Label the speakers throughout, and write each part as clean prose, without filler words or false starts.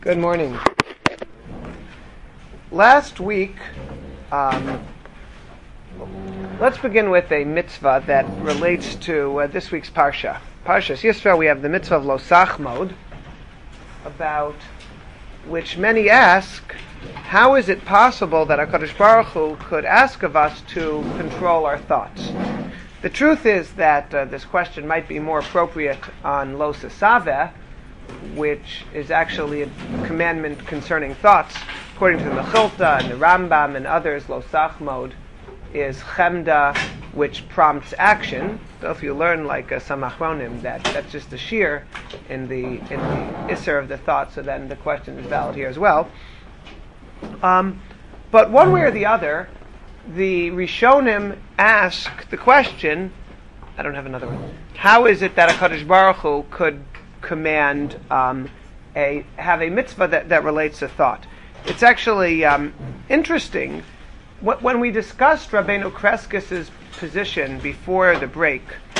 Speaker 1: Good morning. Last week, let's begin with a mitzvah that relates to this week's parsha. Parshas Yisro, we have the mitzvah of Lo Sachmod, about which many ask, how is it possible that HaKadosh Baruch Hu could ask of us to control our thoughts? The truth is that this question might be more appropriate on Lo Sasaveh, which is actually a commandment concerning thoughts. According to the Mechilta and the Rambam and others, Lo Sachmod is chemda, which prompts action. So if you learn like some achronim, that's just a shear in the isser of the thought, so then the question is valid here as well. But one way or the other, the Rishonim ask the question, I don't have another one, how is it that HaKadosh Baruch Hu could command have a mitzvah that relates to thought? It's actually interesting. When we discussed Rabbeinu Kreskis's position before the break,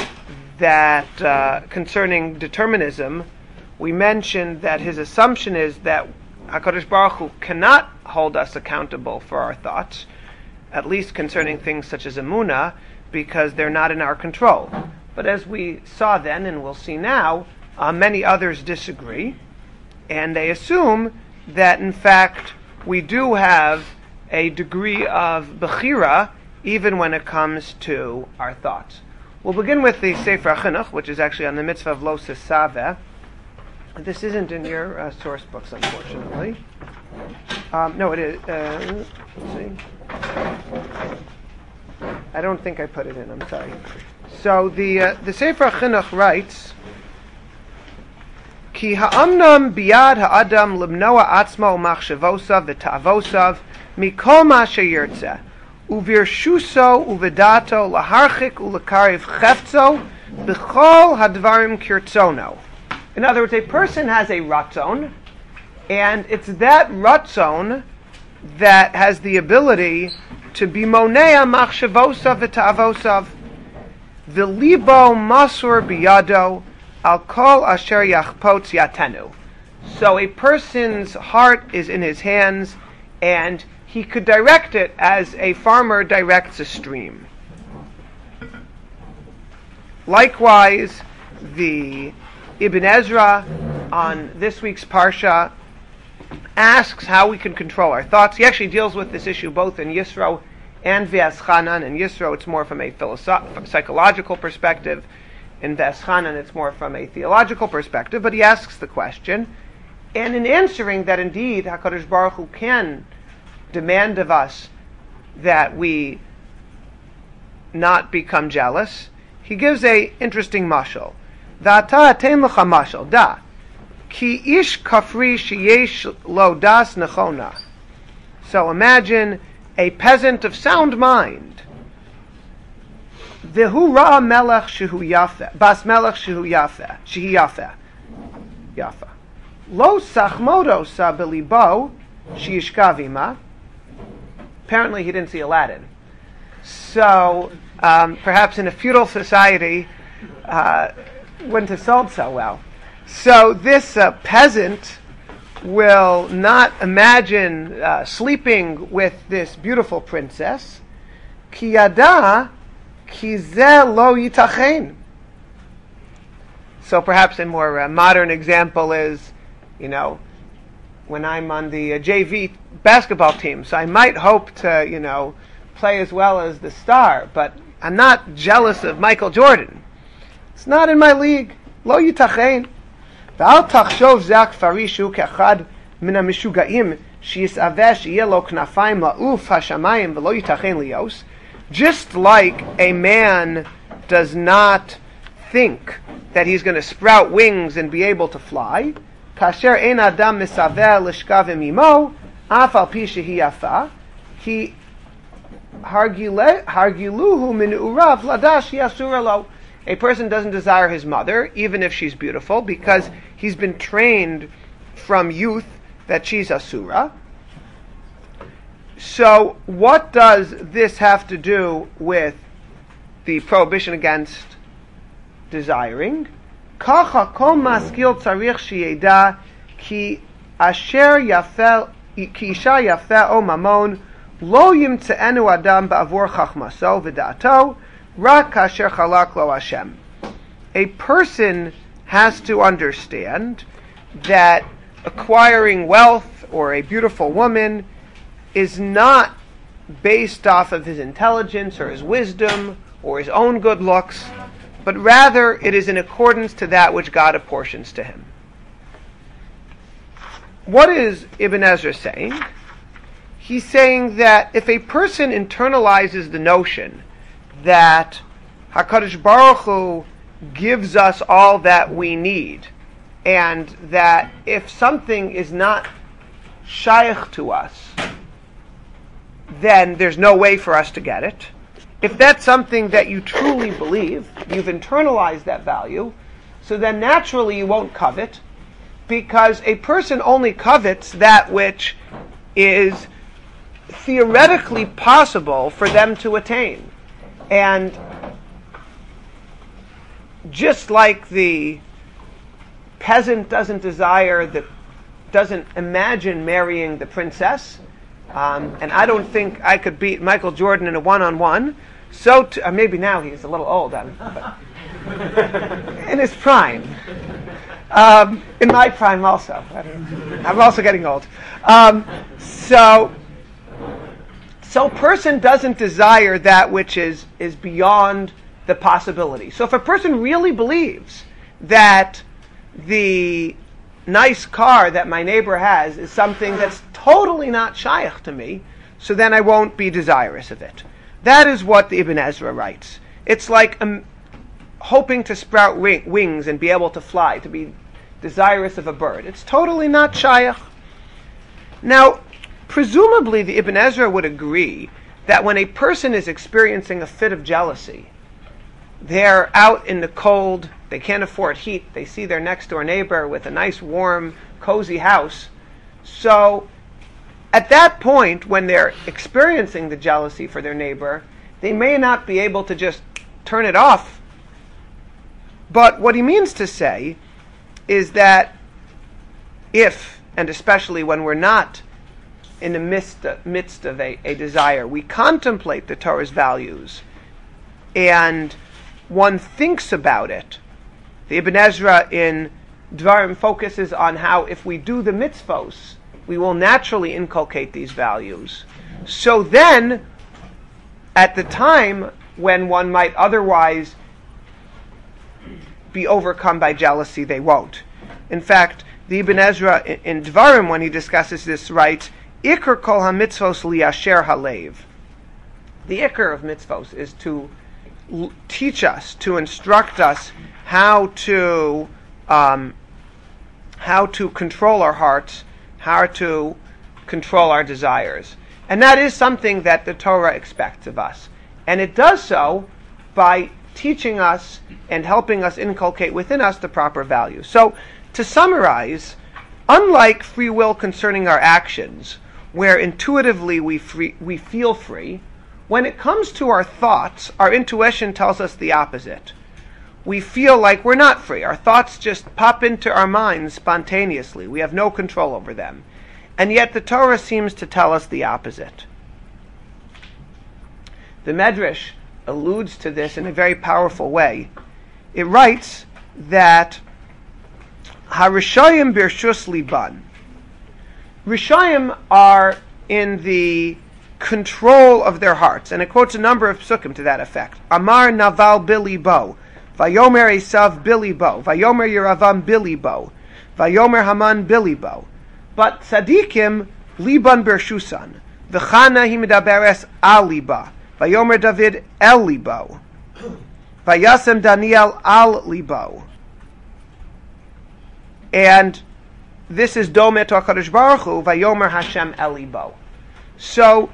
Speaker 1: that concerning determinism, we mentioned that his assumption is that HaKadosh Baruch Hu cannot hold us accountable for our thoughts, at least concerning things such as emunah, because they're not in our control. But as we saw then, and we'll see now, many others disagree, and they assume that in fact we do have a degree of bechira even when it comes to our thoughts. We'll begin with the Sefer HaChinuch, which is actually on the mitzvah of Lo Sasaveh. This isn't in your source books, unfortunately. No, it is. Let's see. I don't think I put it in. I'm sorry. So the Sefer HaChinuch writes, Ki ha'amnam biyad ha'adam limnoa atzmo machshavosav v'ta'avosav mikol ma sheyirtzeh uvirshuso uvedato laharchik ulakariv cheftzo b'chol hadvarim kirtzono. In other words, a person has a ratzon, and it's that ratzon that has the ability to be monea machshavosav v'ta'avosav v'libo masur biyado al kol asher yachpotz yatenu. So a person's heart is in his hands, and he could direct it as a farmer directs a stream. Likewise, the Ibn Ezra on this week's parsha asks how we can control our thoughts. He actually deals with this issue both in Yisro and V'eschanan. In Yisro, it's more from a psychological perspective. In V'eschanan, it's more from a theological perspective, but he asks the question, and in answering that indeed HaKadosh Baruch Hu can demand of us that we not become jealous, he gives a interesting mashal. V'ata atem lecha mashal, da, ki ish kafri sheyesh lo das nechona. So imagine a peasant of sound mind, V'hu ra'a melech shehu yafeh, bas melech shehu yafeh, shehi yafeh, yafa. Lo sachmodo sa belibo, sheyishkav ima. Apparently he didn't see Aladdin. So, perhaps in a feudal society, wouldn't have sold so well. So this peasant will not imagine sleeping with this beautiful princess. Ki yada ki zeh lo yitachen. So perhaps a more modern example is, when I'm on the JV basketball team, so I might hope to, play as well as the star, but I'm not jealous of Michael Jordan. It's not in my league. Lo yitachen. V'al tachshov zak farishu kechad min ha'mishugaim sheyisaveh sheyeh lo knafayim la'uf hashamayim v'lo yitachen lios. Just like a man does not think that he's going to sprout wings and be able to fly, kasher ein adam misaver lishkav imimo, af al pi shehi yafa, ki hargiluhu min urav ladash yasura lo. A person doesn't desire his mother, even if she's beautiful, because he's been trained from youth that she's asura. So, what does this have to do with the prohibition against desiring? Kacha kol maskil tzarich sheyeda ki asher yafel ki isha yafa o mamon lo yimtze'enu adam ba'avur chachmaso v'da'ato rak kasher chalak lo Hashem. A person has to understand that acquiring wealth or a beautiful woman is not based off of his intelligence or his wisdom or his own good looks, but rather it is in accordance to that which God apportions to him. What is Ibn Ezra saying? He's saying that if a person internalizes the notion that HaKadosh Baruch Hu gives us all that we need, and that if something is not shaykh to us, then there's no way for us to get it. If that's something that you truly believe, you've internalized that value, so then naturally you won't covet, because a person only covets that which is theoretically possible for them to attain. And just like the peasant doesn't imagine marrying the princess, and I don't think I could beat Michael Jordan in a one-on-one, so maybe now he's a little old, but in his prime. In my prime also. I'm also getting old. So person doesn't desire that which is beyond the possibility. So if a person really believes that the nice car that my neighbor has is something that's totally not shaykh to me, so then I won't be desirous of it. That is what the Ibn Ezra writes. It's like hoping to sprout wings and be able to fly, to be desirous of a bird. It's totally not shaykh. Now, presumably the Ibn Ezra would agree that when a person is experiencing a fit of jealousy, they're out in the cold, they can't afford heat, they see their next door neighbor with a nice warm, cozy house. So at that point, when they're experiencing the jealousy for their neighbor, they may not be able to just turn it off. But what he means to say is that if, and especially when we're not in the midst of a desire, we contemplate the Torah's values and one thinks about it. The Ibn Ezra in Dvarim focuses on how if we do the mitzvos, we will naturally inculcate these values. So then, at the time when one might otherwise be overcome by jealousy, they won't. In fact, the Ibn Ezra in Dvarim, when he discusses this, writes, Iker kol ha-mitzvos liyasher halev. The ikar of mitzvos is to teach us, to instruct us how to control our hearts, how to control our desires. And that is something that the Torah expects of us. And it does so by teaching us and helping us inculcate within us the proper values. So, to summarize, unlike free will concerning our actions, where intuitively we feel free, when it comes to our thoughts, our intuition tells us the opposite. We feel like we're not free. Our thoughts just pop into our minds spontaneously. We have no control over them. And yet the Torah seems to tell us the opposite. The Medrash alludes to this in a very powerful way. It writes that Harishayim birshus liban. Rishayim are in the control of their hearts, and it quotes a number of psukim to that effect. Amar naval bilibo, vayomer Esav bilibo, vayomer Yeravam bilibo, vayomer Haman bilibo. But tzadikim liban bershusan, v'chana hi medaberes al liba, vayomer David el libo, vayasem Daniel al libo. And this is Domet HaKadosh Baruch Hu, Vayomer Hashem El Libo. So,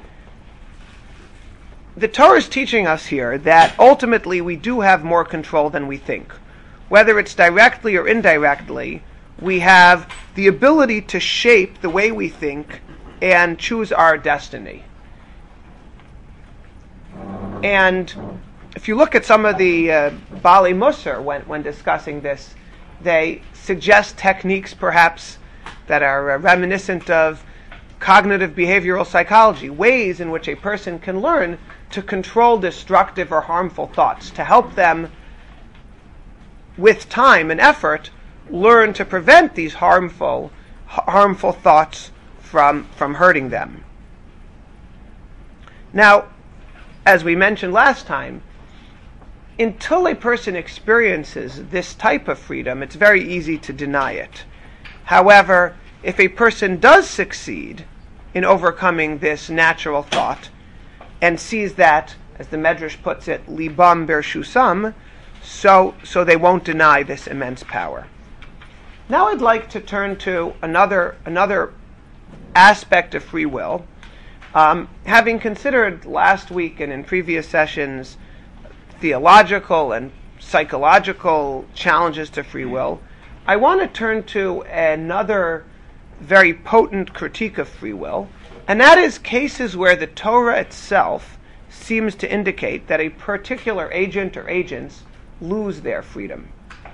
Speaker 1: the Torah is teaching us here that ultimately we do have more control than we think. Whether it's directly or indirectly, we have the ability to shape the way we think and choose our destiny. And if you look at some of the Baalei Musar when discussing this, they suggest techniques perhaps that are reminiscent of cognitive behavioral psychology, ways in which a person can learn to control destructive or harmful thoughts, to help them, with time and effort, learn to prevent these harmful thoughts from hurting them. Now, as we mentioned last time, until a person experiences this type of freedom, it's very easy to deny it. However, if a person does succeed in overcoming this natural thought and sees that, as the Medrash puts it, libam bershusam, so they won't deny this immense power. Now I'd like to turn to another aspect of free will. Having considered last week and in previous sessions theological and psychological challenges to free will, I want to turn to another very potent critique of free will, and that is cases where the Torah itself seems to indicate that a particular agent or agents lose their freedom.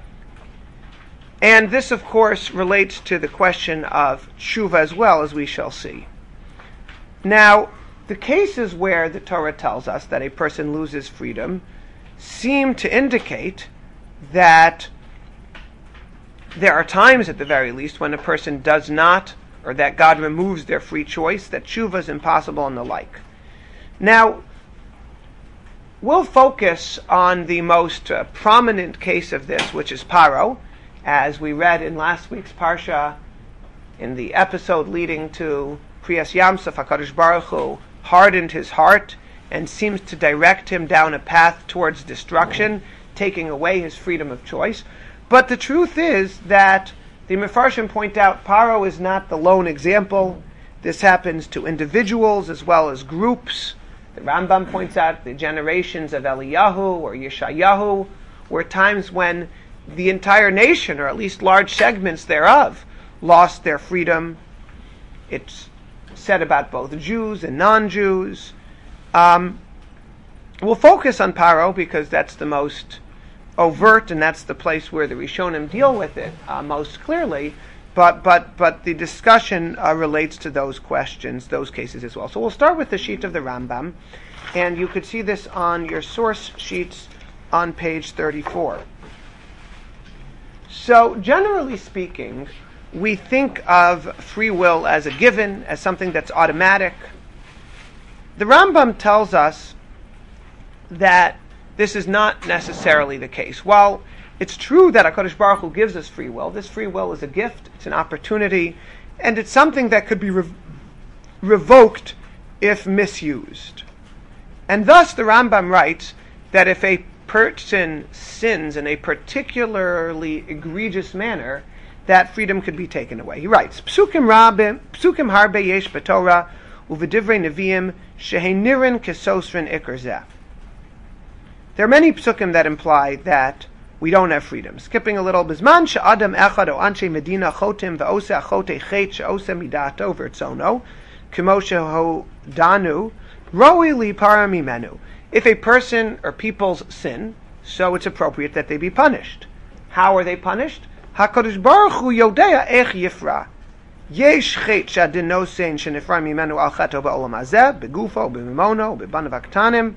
Speaker 1: And this, of course, relates to the question of tshuva as well, as we shall see. Now, the cases where the Torah tells us that a person loses freedom seem to indicate that there are times, at the very least, when a person does not, or that God removes their free choice, that tshuva is impossible and the like. Now, we'll focus on the most prominent case of this, which is Paro, as we read in last week's Parsha, in the episode leading to Kriyas Yamsuf. HaKadosh Baruch Hu hardened his heart and seems to direct him down a path towards destruction, taking away his freedom of choice. But the truth is that the Mefarshim point out Paro is not the lone example. This happens to individuals as well as groups. The Rambam points out the generations of Eliyahu or Yeshayahu were times when the entire nation, or at least large segments thereof, lost their freedom. It's said about both Jews and non-Jews. We'll focus on Paro because that's the most overt, and that's the place where the Rishonim deal with it most clearly. But the discussion relates to those questions, those cases as well. So we'll start with the sheet of the Rambam, and you could see this on your source sheets on page 34. So generally speaking, we think of free will as a given, as something that's automatic. The Rambam tells us that this is not necessarily the case. While it's true that HaKadosh Baruch Hu gives us free will, this free will is a gift, it's an opportunity, and it's something that could be revoked if misused. And thus the Rambam writes that if a person sins in a particularly egregious manner, that freedom could be taken away. He writes, Psukim harbe yesh b'Torah u'v'divrei neviim shehenirin kesosrin ikar zeh. There are many psukim that imply that we don't have freedom. Skipping a little, Bizman she'adam echad o anshe medina chotim ve'ose achote chet she'ose midato v'rtzono k'mo shehodanu roi li para mimenu. If a person or people's sin, so it's appropriate that they be punished. How are they punished? HaKadosh Baruch Hu yodea ech yifra. Yesh chet shadin nosein shenifra mimenu al chato ba'olam hazeh, begufo, b'mimono, b'banav aktanim,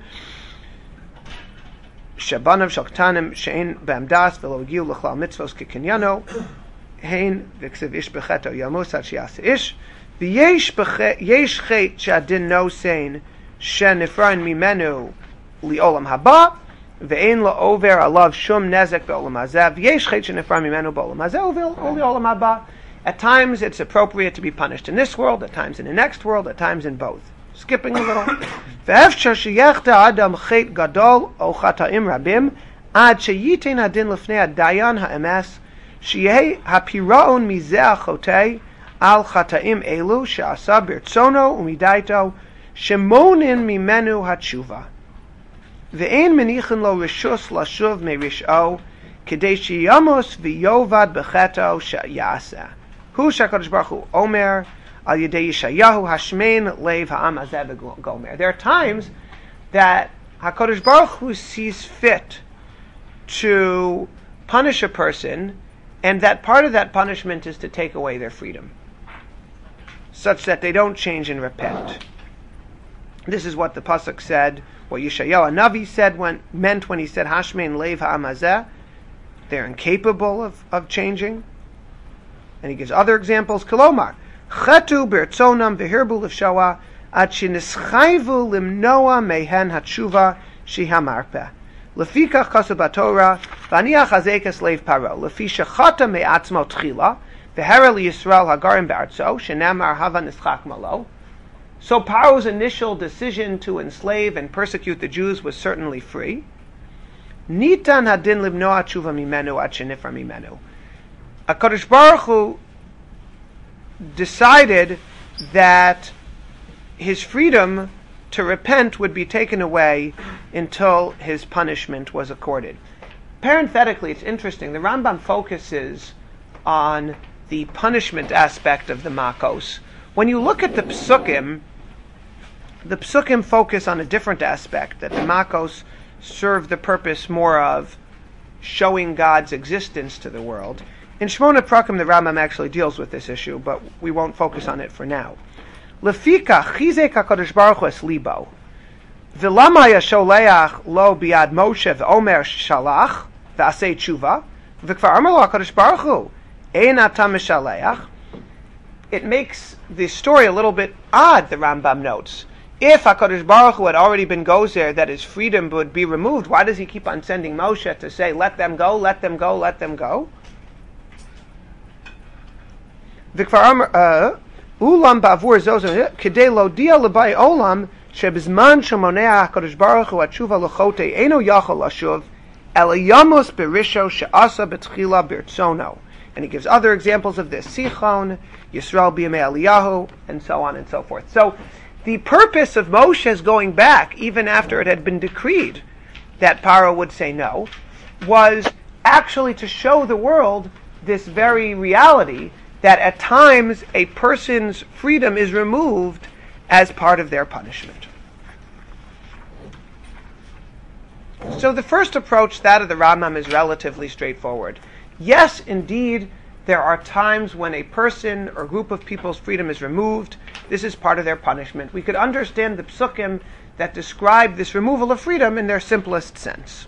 Speaker 1: שבניו של קטנים שאין בהם דס ולא הגיעו לכלל מצוות כקניינו, הן וכסב איש בחטא ימוס עד שיעשה איש, ויש חטא שהדין נושאין שנפרן ממנו לעולם הבא, ואין לו עובר עליו שום נזק בעולם הזה, ויש חטא שנפרן ממנו בעולם הזה ולעולם הבא. At times it's appropriate to be punished in this world, at times in the next world, at times in both. Skipping a little. ואפשר שיחטא האדם חטא גדול או חטאים רבים עד שייתן הדין לפני הדיין האמס שיהיה הפירעון מזה החוטא על חטאים אלו שעשה ברצונו ומדעתו שמונן ממנו התשובה ואין מניחן לו רשוס לשוב מרשעו כדי שימוס ויובד בחטאו שיעשה. הוא שהקדוש ברוך הוא אומר Al Yedei Yeshayahu Hashmein Leiv Ha'am Hazeh Gomer. There are times that HaKadosh Baruch Hu sees fit to punish a person and that part of that punishment is to take away their freedom, such that they don't change and repent. This is what the pasuk said, what Yeshayahu Navi meant when he said, Hashmein Lev Ha'amazeh, they're incapable of changing. And he gives other examples. Kolomar, Chatu Bertzonam V'hirbu L'Shawa Ad Shenischayvu Limnoa Mehen Hatshuva Shihamarpeh. Lefikach Kasu Batorah V'aniach Hazekes Lev Paro Lefi Shechata Me'atzmo Tchila V'hera L'Yisrael Hagarim B'Artzo Shenamar Hava Nischak Malo. So Paro's initial decision to enslave and persecute the Jews was certainly free. Nitan hadin libnoa tshuva mimenu ad shenifra mimenu. HaKadosh Baruch Hu decided that his freedom to repent would be taken away until his punishment was accorded. Parenthetically, it's interesting, the Rambam focuses on the punishment aspect of the Makos. When you look at the Psukim focus on a different aspect, that the Makos serve the purpose more of showing God's existence to the world. In Shmona Prakim, the Rambam actually deals with this issue, but we won't focus on it for now. Lefika chizek HaKadosh Baruch Hu es libo, v'lama yasholeach lo biad Moshe v'omer shalach v'asei tshuva, v'kvar amar lo HaKadosh Baruch Hu, ein ata mishaleach. It makes the story a little bit odd, the Rambam notes. If HaKadosh Baruch Hu had already been gozer that his freedom would be removed, why does he keep on sending Moshe to say, let them go, let them go, let them go? Ulam ba'avur zozon kedei lo dia l'bai olam shebizman shemonea HaKadosh Baruch Hu atshuva l'chote eno yachol lashuv el yamos berisho she'asa betchila birtzono. And he gives other examples of this, Sichon, Yisrael b'yamei Eliyahu, and so on and so forth. So the purpose of Moshe's going back, even after it had been decreed that Paro would say no, was actually to show the world this very reality that at times a person's freedom is removed as part of their punishment. So the first approach, that of the Rambam, is relatively straightforward. Yes, indeed, there are times when a person or group of people's freedom is removed. This is part of their punishment. We could understand the psukim that describe this removal of freedom in their simplest sense.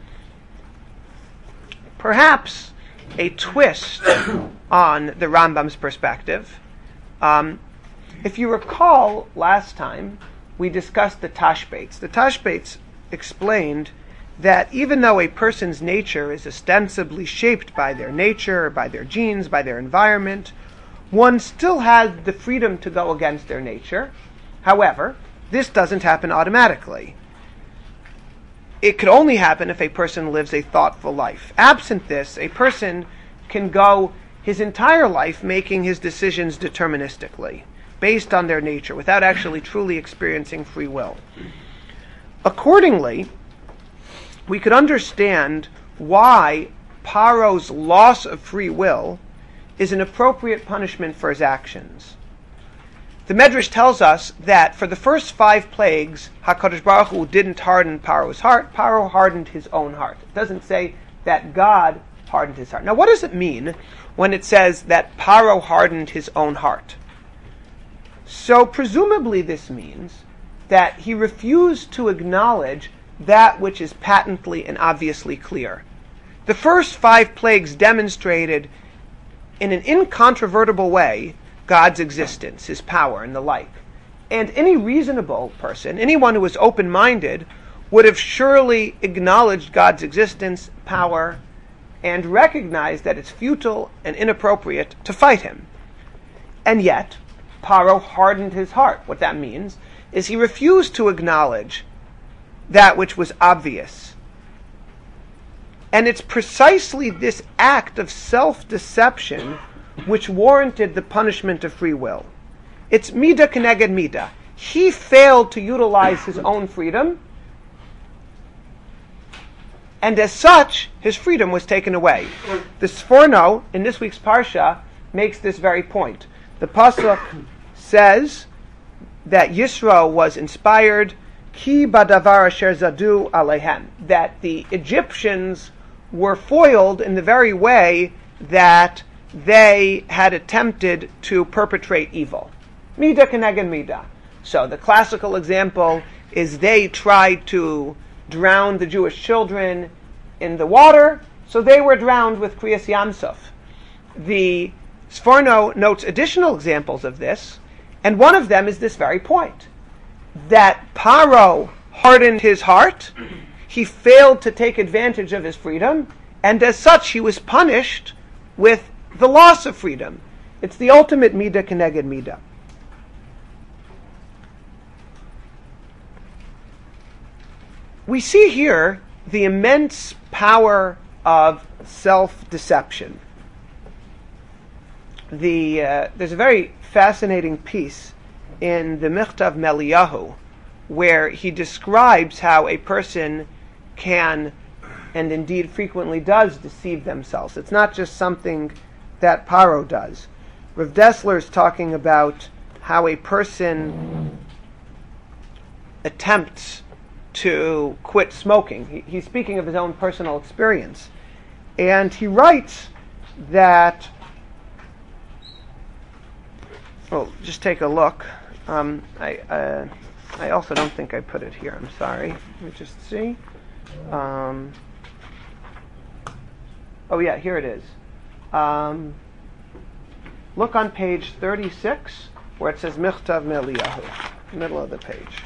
Speaker 1: Perhaps a twist on the Rambam's perspective. If you recall, last time we discussed the Tashbates. The Tashbates explained that even though a person's nature is ostensibly shaped by their nature, by their genes, by their environment, one still has the freedom to go against their nature. However, this doesn't happen automatically. It could only happen if a person lives a thoughtful life. Absent this, a person can go his entire life making his decisions deterministically, based on their nature, without actually truly experiencing free will. Accordingly, we could understand why Paro's loss of free will is an appropriate punishment for his actions. The Medrash tells us that for the first 5 plagues, HaKadosh Baruch Hu didn't harden Paro's heart. Paro hardened his own heart. It doesn't say that God hardened his heart. Now, what does it mean when it says that Paro hardened his own heart? So, presumably this means that he refused to acknowledge that which is patently and obviously clear. The first 5 plagues demonstrated in an incontrovertible way God's existence, his power, and the like. And any reasonable person, anyone who was open-minded, would have surely acknowledged God's existence, power, and recognized that it's futile and inappropriate to fight him. And yet, Paro hardened his heart. What that means is he refused to acknowledge that which was obvious. And it's precisely this act of self-deception which warranted the punishment of free will. It's midah keneged midah. He failed to utilize his own freedom, and as such, his freedom was taken away. The Sforno, in this week's Parsha, makes this very point. The Pasuk says that Yisro was inspired Ki badavar asher zadu alehem, that the Egyptians were foiled in the very way that they had attempted to perpetrate evil. Midah keneged midah. So the classical example is they tried to drown the Jewish children in the water, so they were drowned with Kriyas Yamsuf. The Sforno notes additional examples of this, and one of them is this very point, that Paro hardened his heart, he failed to take advantage of his freedom, and as such he was punished with the loss of freedom. It's the ultimate midah keneged midah. We see here the immense power of self-deception. There's a very fascinating piece in the Michtav Meliyahu where he describes how a person can, and indeed frequently does, deceive themselves. It's not just something that Paro does. Rav Dessler is talking about how a person attempts to quit smoking. He's speaking of his own personal experience. And he writes that, just take a look. I also don't think I put it here. I'm sorry. Let me just see. Here it is. Look on page 36 where it says Michtav Meliyahu, middle of the page.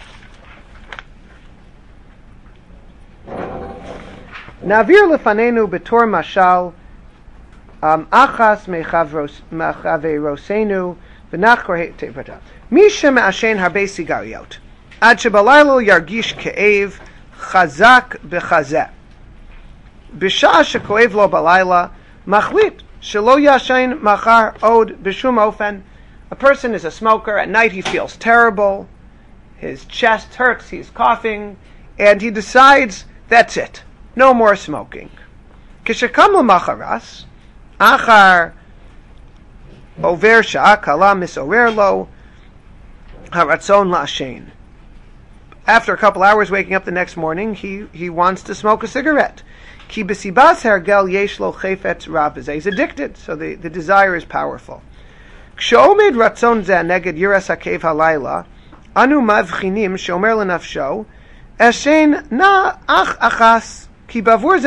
Speaker 1: Navir lefanenu betor mashal achas mechaverosenu v'nachkor tevata. Misha me'ashen harbe sigariot ad shebalaylo yargish ke'ev chazak b'chazeh. B'shah shekoev lo balayla machlit shelo yashen machar od b'shum ofen. A person is a smoker. At night he feels terrible. His chest hurts. He's coughing, and he decides that's it. No more smoking. Kishakam l'macharas, achar over sha'a kala misorer lo haratzon la'ashen. After a couple hours, waking up the next morning, he wants to smoke a cigarette. Ki b'sibas hergel yesh lo chefetz rab. He's addicted, so the desire is powerful. Kshomed ratzon zeh neged yiras hakev halayla, anu mavchinim shomer lenafsho, eshen na ach achas. So he says,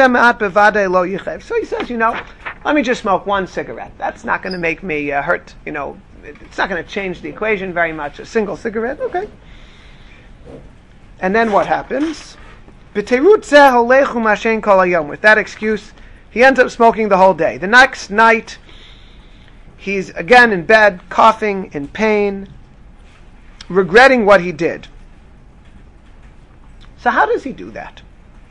Speaker 1: let me just smoke one cigarette. That's not going to make me hurt, it's not going to change the equation very much. A single cigarette, okay. And then what happens? With that excuse, he ends up smoking the whole day. The next night, he's again in bed, coughing, in pain, regretting what he did. So how does he do that?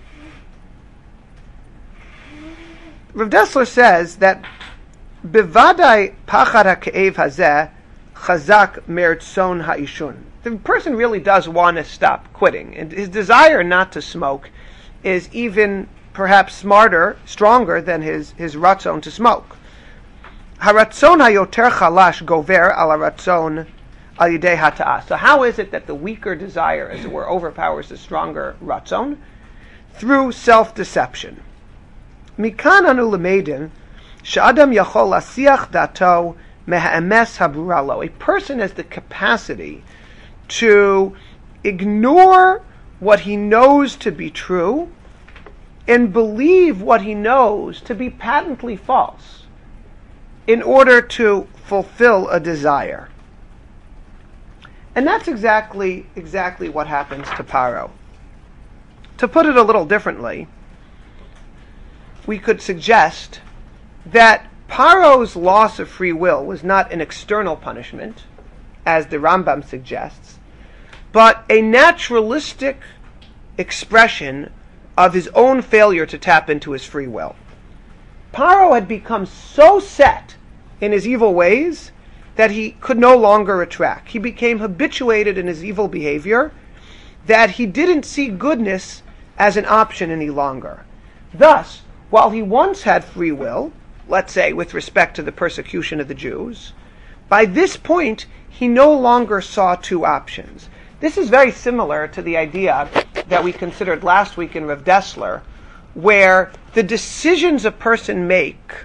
Speaker 1: Rav Dessler says that bevadai pachad ha'ke'ev hazeh chazak mertzon ha'ishun. The person really does want to stop quitting, and his desire not to smoke is even perhaps stronger than his ratzon to smoke. Haratzon hayoter chalash gover al haratzon al yidei hata'ah. So how is it that the weaker desire, as it were, overpowers the stronger ratzon? Through self-deception. Mikan anu lemedin she'adam yachol lasiach dato me'ha'emes haburalo. A person has the capacity to ignore what he knows to be true and believe what he knows to be patently false in order to fulfill a desire. And that's exactly what happens to Paro. To put it a little differently, we could suggest that Paro's loss of free will was not an external punishment, as the Rambam suggests, but a naturalistic expression of his own failure to tap into his free will. Paro had become so set in his evil ways that he could no longer retract. He became habituated in his evil behavior, that he didn't see goodness as an option any longer. Thus, while he once had free will, let's say with respect to the persecution of the Jews, by this point he no longer saw two options. This is very similar to the idea that we considered last week in Rav Dessler, where the decisions a person make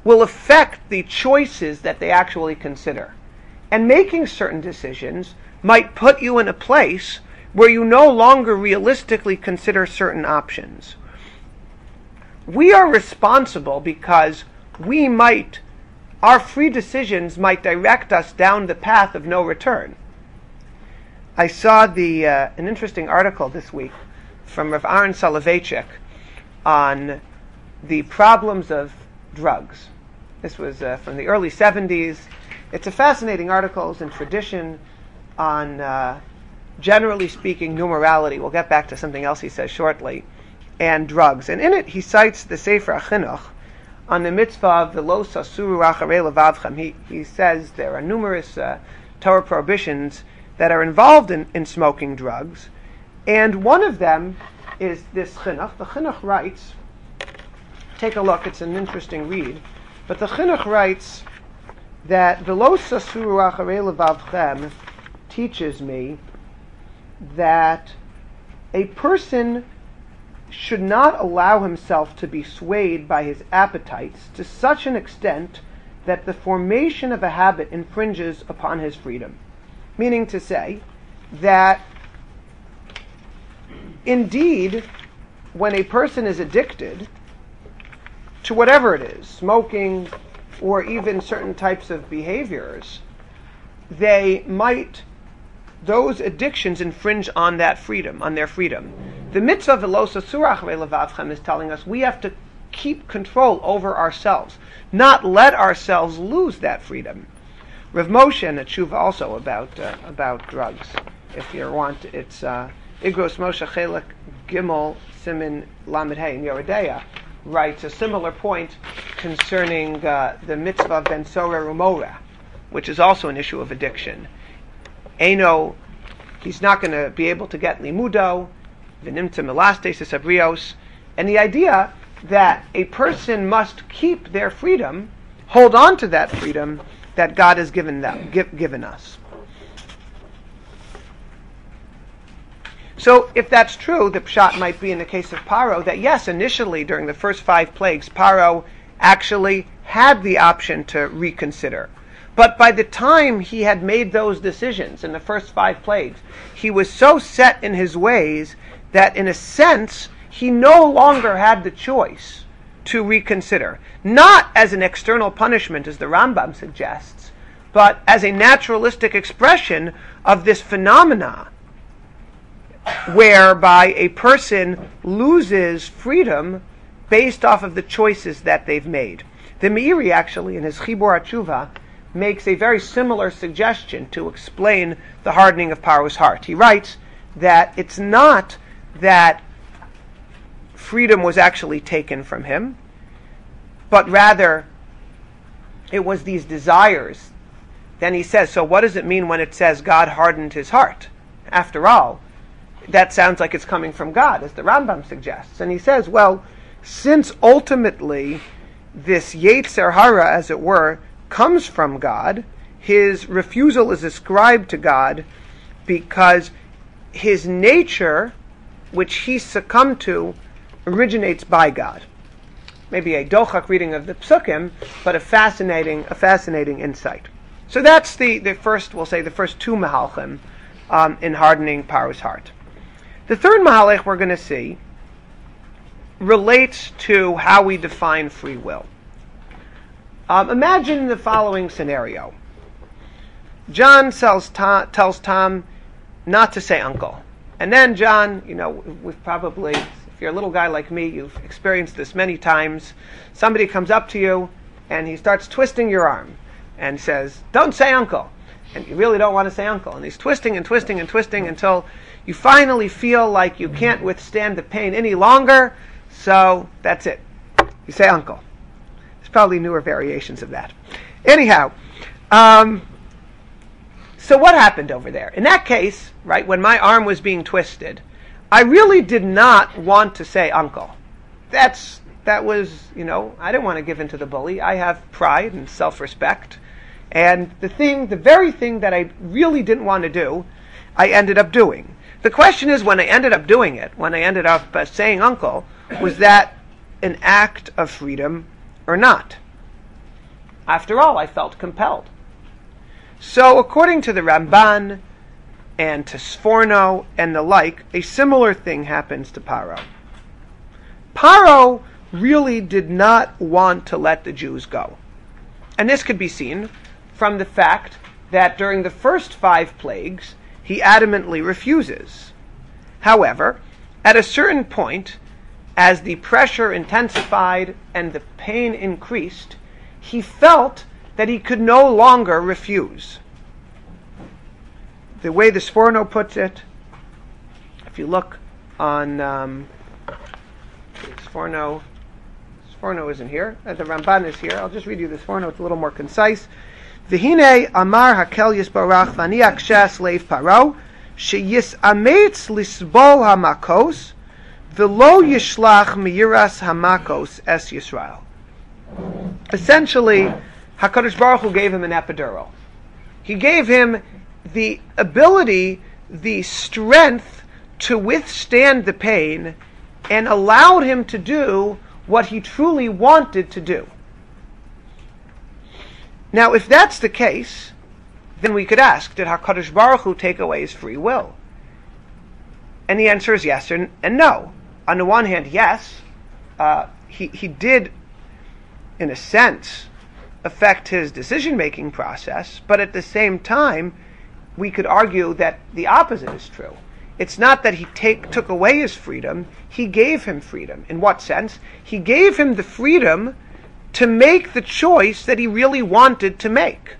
Speaker 1: will affect the choices that they actually consider. And making certain decisions might put you in a place where you no longer realistically consider certain options. We are responsible because our free decisions might direct us down the path of no return. I saw an interesting article this week from Rav Aaron Soloveitchik on the problems of drugs. This was from the early 70s. It's a fascinating article. It's in tradition on, generally speaking, numerality. We'll get back to something else he says shortly. And drugs. And in it, he cites the Sefer HaChinuch on the mitzvah of the Lo Sasuru Acharei Levavchem. He says there are numerous Torah prohibitions that are involved in smoking drugs. And one of them is this Chinuch. The Chinuch writes, take a look, it's an interesting read, but the Chinuch writes that the Lo Sasuru Acharei Levavchem teaches me that a person should not allow himself to be swayed by his appetites to such an extent that the formation of a habit infringes upon his freedom. Meaning to say that indeed, when a person is addicted to whatever it is, smoking or even certain types of behaviors, those addictions infringe on that freedom, on their freedom. The mitzvah of Lo Sasuru Acharei Levavchem is telling us we have to keep control over ourselves, not let ourselves lose that freedom. Rav Moshe and a tshuva also about drugs. If you want, it's Igros Moshe Chelek Gimel Simin Lamed Hey in Yoredeya writes a similar point concerning the mitzvah of Ben Sorer Umoreh, which is also an issue of addiction. He's not going to be able to get limudo, v'nimtza melastes esabrios, and the idea that a person must keep their freedom, hold on to that freedom that God has given us. So if that's true, the pshat might be in the case of Paro, that yes, initially during the first 5 plagues, Paro actually had the option to reconsider. But by the time he had made those decisions in the first 5 plagues, he was so set in his ways that in a sense, he no longer had the choice to reconsider. Not as an external punishment, as the Rambam suggests, but as a naturalistic expression of this phenomena whereby a person loses freedom based off of the choices that they've made. The Meiri actually, in his Chibur HaTshuva, makes a very similar suggestion to explain the hardening of Paro's heart. He writes that it's not that freedom was actually taken from him, but rather it was these desires. Then he says, so what does it mean when it says God hardened his heart? After all, that sounds like it's coming from God, as the Rambam suggests. And he says, well, since ultimately this Yetzer Hara, as it were, comes from God, his refusal is ascribed to God because his nature, which he succumbed to, originates by God. Maybe a dochak reading of the Psukim, but a fascinating insight. So that's the first, we'll say, the first 2 mahalchim in hardening Paro's heart. The third mahalech we're going to see relates to how we define free will. Imagine the following scenario. John tells Tom not to say uncle. And then John, we've probably, if you're a little guy like me, you've experienced this many times. Somebody comes up to you and he starts twisting your arm and says, don't say uncle. And you really don't want to say uncle. And he's twisting and twisting and twisting until you finally feel like you can't withstand the pain any longer. So that's it. You say uncle. Probably newer variations of that. Anyhow, so what happened over there? In that case, right, when my arm was being twisted, I really did not want to say uncle. That was, I didn't want to give in to the bully. I have pride and self-respect. And the very thing that I really didn't want to do, I ended up doing. The question is, when I ended up doing it, when I ended up saying uncle, was that an act of freedom or not? After all, I felt compelled. So according to the Ramban and to Sforno and the like, a similar thing happens to Paro. Paro really did not want to let the Jews go. And this could be seen from the fact that during the first 5 plagues, he adamantly refuses. However, at a certain point, as the pressure intensified and the pain increased, he felt that he could no longer refuse. The way the Sforno puts it, if you look on Sforno isn't here, the Ramban is here. I'll just read you the Sforno, it's a little more concise. V'hine amar hakel yisbarach v'ani akshes leiv paro sheyisametz lisbol hamakos v'lo yishlach miyiras hamakos es Yisrael. Essentially, HaKadosh Baruch Hu gave him an epidural. He gave him the ability, the strength to withstand the pain, and allowed him to do what he truly wanted to do. Now, if that's the case, then we could ask, did HaKadosh Baruch Hu take away his free will? And the answer is yes and no. On the one hand, yes, he did, in a sense, affect his decision-making process, but at the same time, we could argue that the opposite is true. It's not that he took away his freedom, he gave him freedom. In what sense? He gave him the freedom to make the choice that he really wanted to make.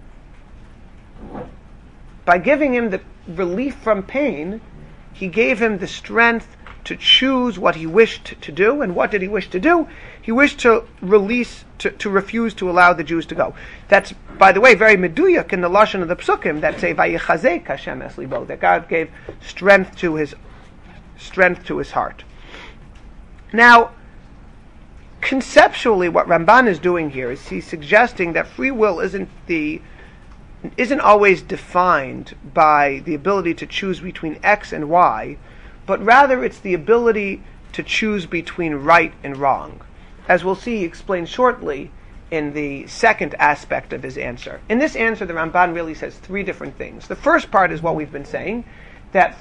Speaker 1: By giving him the relief from pain, he gave him the strength to choose what he wished to do. And what did he wish to do? He wished to refuse to allow the Jews to go. That's, by the way, very meduyak in the lashon of the psukim that say Vayichazek Hashem es libo, that God gave strength to his heart. Now, conceptually, what Ramban is doing here is he's suggesting that free will isn't always defined by the ability to choose between X and Y, but rather it's the ability to choose between right and wrong. As we'll see, he explains shortly in the second aspect of his answer. In this answer, the Ramban really says 3 different things. The first part is what we've been saying, that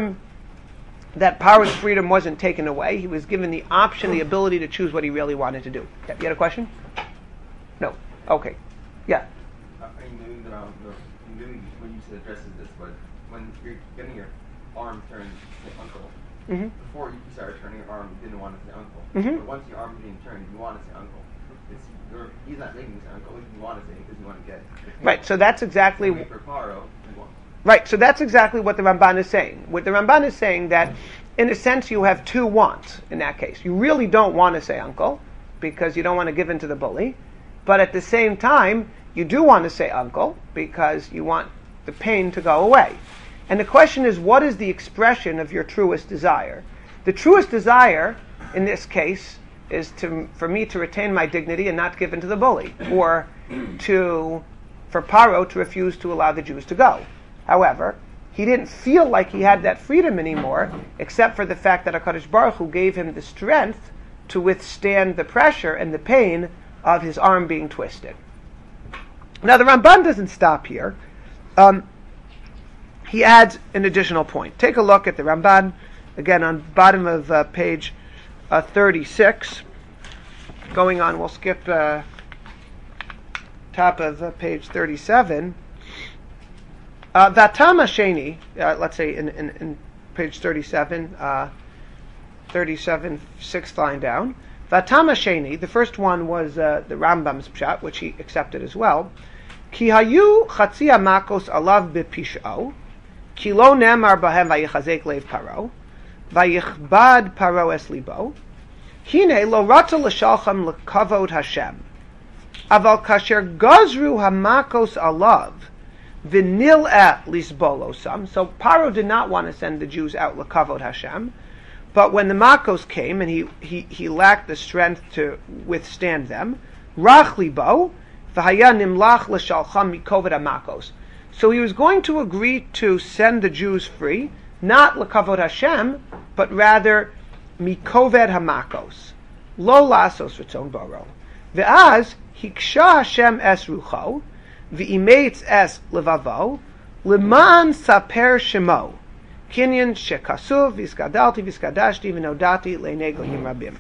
Speaker 1: Paro's freedom wasn't taken away. He was given the option, the ability to choose what he really wanted to do. Yeah, you had a question? No. Okay. Yeah.
Speaker 2: I knew when you said addresses this, but when you're getting your arm turned to uncle, before you started turning your arm, you didn't want to say uncle. But once your arm is being turned, you want to say uncle. He's not making you say uncle. You want to say it because you want to get it.
Speaker 1: Right. So that's exactly.
Speaker 2: For Paro,
Speaker 1: right. So that's exactly what the Ramban is saying. What the Ramban is saying that, in a sense, you have 2 wants in that case. You really don't want to say uncle because you don't want to give in to the bully, but at the same time, you do want to say uncle because you want the pain to go away. And the question is, what is the expression of your truest desire? The truest desire, in this case, is for me to retain my dignity and not give in to the bully, or for Paro to refuse to allow the Jews to go. However, he didn't feel like he had that freedom anymore, except for the fact that HaKadosh Baruch Hu gave him the strength to withstand the pressure and the pain of his arm being twisted. Now, the Ramban doesn't stop here. He adds an additional point. Take a look at the Ramban, again, on bottom of page 36. Going on, we'll skip top of page 37. Vatam Hasheni, let's say in page 37, 6th line down. Vatam Hasheni, the first one was the Rambam's pshat, which he accepted as well. Ki hayu chatzi makos alav b'pish'o, ki lo nemar bahem vayichazek leiv paro, vayichbad paro es libo, hine lo rata l'shalcham l'kavod Hashem, aval kasher gazru hamakos alav, v'nil'eh lisbolosam. So Paro did not want to send the Jews out l'kavod Hashem, but when the Makos came and he lacked the strength to withstand them, rach libo, v'haya nimlach l'shalcham mikoved hamakos. So he was going to agree to send the Jews free, not l'kavod Hashem, but rather mikoved hamakos, lo lasos ritzon baro. Ve'az Hiksha Hashem es rucho, v'imeitz es levavo, leman saper shemo, kinyan shekasuv, v'skadalti, v'skadashti, v'nodati, le'nei goyim rabim.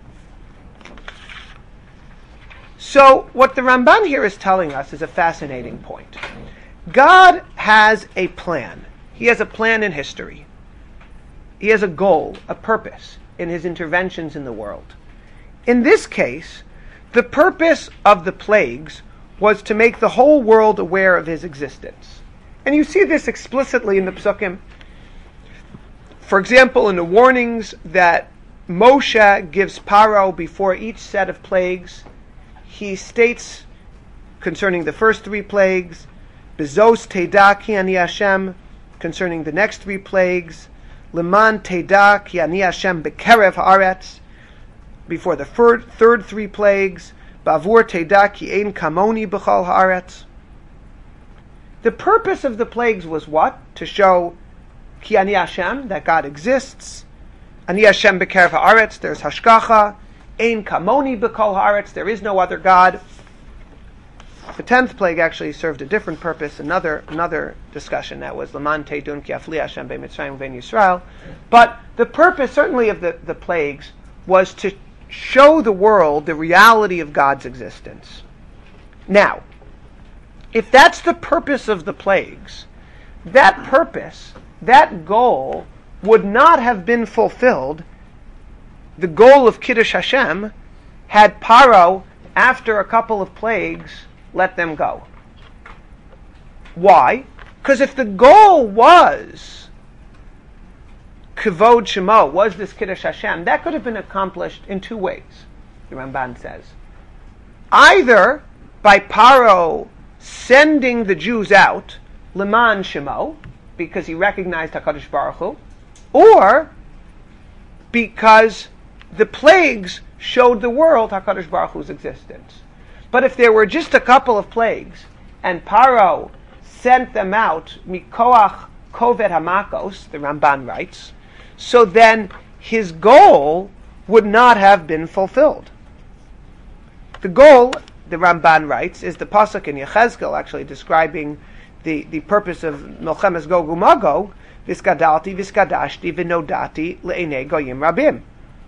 Speaker 1: So, what the Ramban here is telling us is a fascinating point. God has a plan. He has a plan in history. He has a goal, a purpose in his interventions in the world. In this case, the purpose of the plagues was to make the whole world aware of his existence. And you see this explicitly in the Psukim. For example, in the warnings that Moshe gives Paro before each set of plagues, he states concerning the first three plagues, Bezos Teda Ki Ani Hashem, concerning the next three plagues, Leman Teda Ki Ani Hashem Bekerev Haaretz, before the third three plagues, Bavur Teda Ki Ein Kamoni B'chol Haaretz. The purpose of the plagues was what? To show Ki Ani Hashem, that God exists. Ani Hashem Bekerev Haaretz, there's Hashgacha. Ein Kamoni B'kol Haaretz, there is no other God. The 10th plague actually served a different purpose, another discussion, that was Leman Teidun Ki Afli Hashem Be'Mitzrayim U'Bein Yisrael. But the purpose, certainly, of the plagues was to show the world the reality of God's existence. Now, if that's the purpose of the plagues, that purpose, that goal, would not have been fulfilled, the goal of Kiddush Hashem, had Paro, after a couple of plagues, let them go. Why? Because if the goal was Kavod Shemo, was this Kiddush Hashem, that could have been accomplished in two ways, the Ramban says. Either by Paro sending the Jews out, Leman Shemo, because he recognized HaKadosh Baruch Hu, or because the plagues showed the world HaKadosh Baruch Hu's existence. But if there were just a couple of plagues, and Paro sent them out, Mikoach Kovet Hamakos, the Ramban writes, so then his goal would not have been fulfilled. The goal, the Ramban writes, is the pasuk in Yechezkel, actually describing the purpose of Milchemes Gog uMagog, Viskadalti, Viskadashti, Vinodati, Le'enei Goyim Rabim.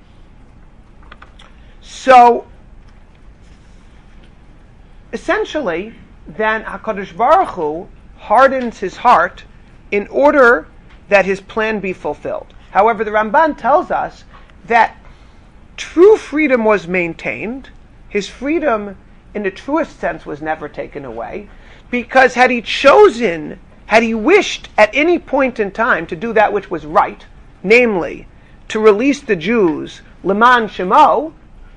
Speaker 1: So, essentially, then HaKadosh Baruch Hu hardens his heart in order that his plan be fulfilled. However, the Ramban tells us that true freedom was maintained. His freedom, in the truest sense, was never taken away, because had he wished at any point in time to do that which was right, namely, to release the Jews, Leman Shemo,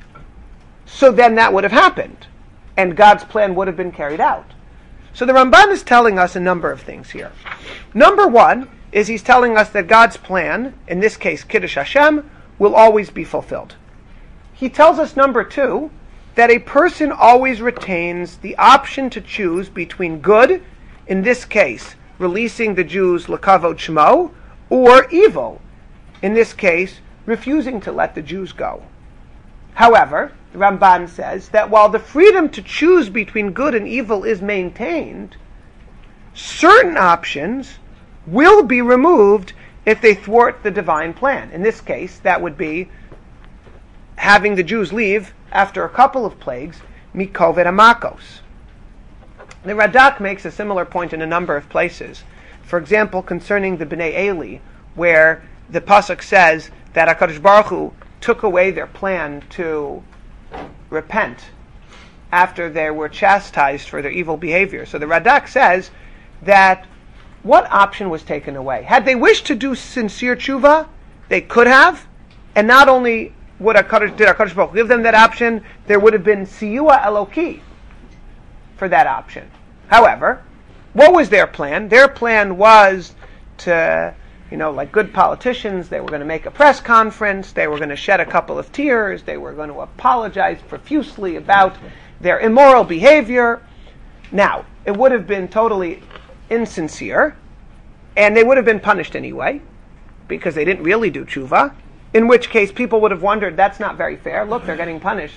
Speaker 1: so then that would have happened, and God's plan would have been carried out. So the Ramban is telling us a number of things here. Number one is he's telling us that God's plan, in this case Kiddush Hashem, will always be fulfilled. He tells us, number two, that a person always retains the option to choose between good, in this case releasing the Jews L'Kavod Shemo, or evil, in this case refusing to let the Jews go. However, the Ramban says that while the freedom to choose between good and evil is maintained, certain options will be removed if they thwart the divine plan. In this case, that would be having the Jews leave after a couple of plagues, Mikovet Hamakos. The Radak makes a similar point in a number of places. For example, concerning the Bnei Eli, where the pasuk says that HaKadosh Baruch Hu took away their plan to repent after they were chastised for their evil behavior. So the Radak says that what option was taken away? Had they wished to do sincere tshuva, they could have, and not only did HaKadosh Baruch Hu give them that option, there would have been siyua eloki for that option. However, what was their plan? Their plan was to, like good politicians, they were going to make a press conference, they were going to shed a couple of tears, they were going to apologize profusely about their immoral behavior. Now, it would have been totally insincere, and they would have been punished anyway, because they didn't really do tshuva, in which case people would have wondered, that's not very fair. Look, they're getting punished.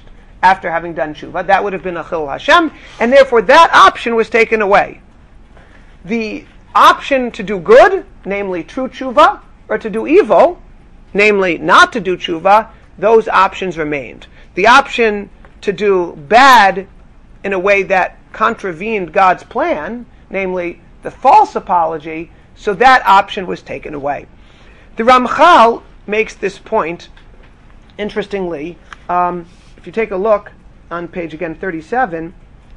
Speaker 1: after having done tshuva. That would have been a chilul Hashem, and therefore that option was taken away. The option to do good, namely true tshuva, or to do evil, namely not to do tshuva, those options remained. The option to do bad in a way that contravened God's plan, namely the false apology, so that option was taken away. The Ramchal makes this point, interestingly, if you take a look on page again 37,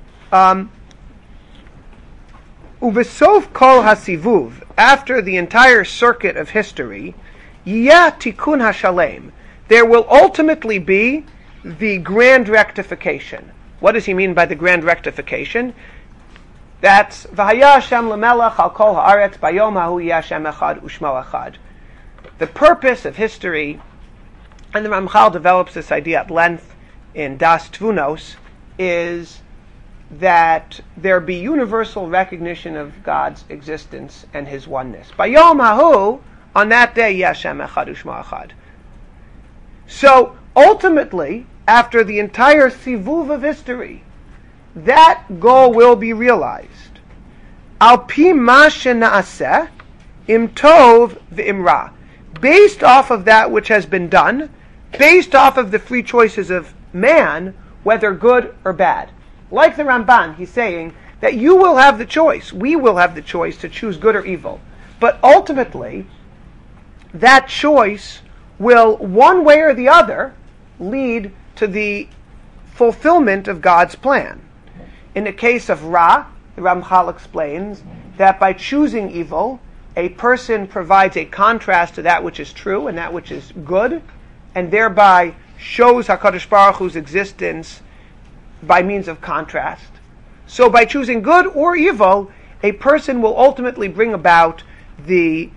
Speaker 1: Uvesof kol hasivuv, after the entire circuit of history, yeh tikun hashalem, there will ultimately be the grand rectification. What does he mean by the grand rectification? That's V'haya Hashem lemelech al kol haaretz bayom hahu yeh Hashem echad ushmo echad. The purpose of history, and the Ramchal develops this idea at length in Das Tvunos, is that there be universal recognition of God's existence and His oneness. Bayom hahu, on that day, yeh Hashem echad ushmo echad. So ultimately, after the entire sivuv of history, that goal will be realized. Al pi ma shenaaseh im tov v'im ra. Based off of that which has been done, based off of the free choices of man, whether good or bad. Like the Ramban, he's saying that you will have the choice, we will have the choice to choose good or evil. But ultimately, that choice will, one way or the other, lead to the fulfillment of God's plan. In the case of Ra, the Ramchal explains that by choosing evil, a person provides a contrast to that which is true and that which is good, and thereby shows HaKadosh Baruch Hu's existence by means of contrast. So by choosing good or evil, a person will ultimately bring about the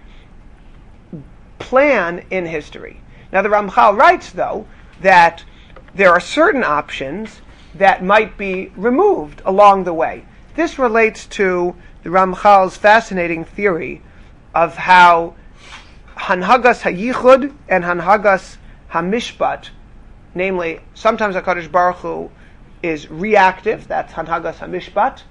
Speaker 1: plan in history. Now the Ramchal writes, though, that there are certain options that might be removed along the way. This relates to the Ramchal's fascinating theory of how Hanhagas HaYichud and Hanhagas HaMishpat, namely, sometimes HaKadosh Baruch Hu is reactive, that's Hanhagas HaMishpat.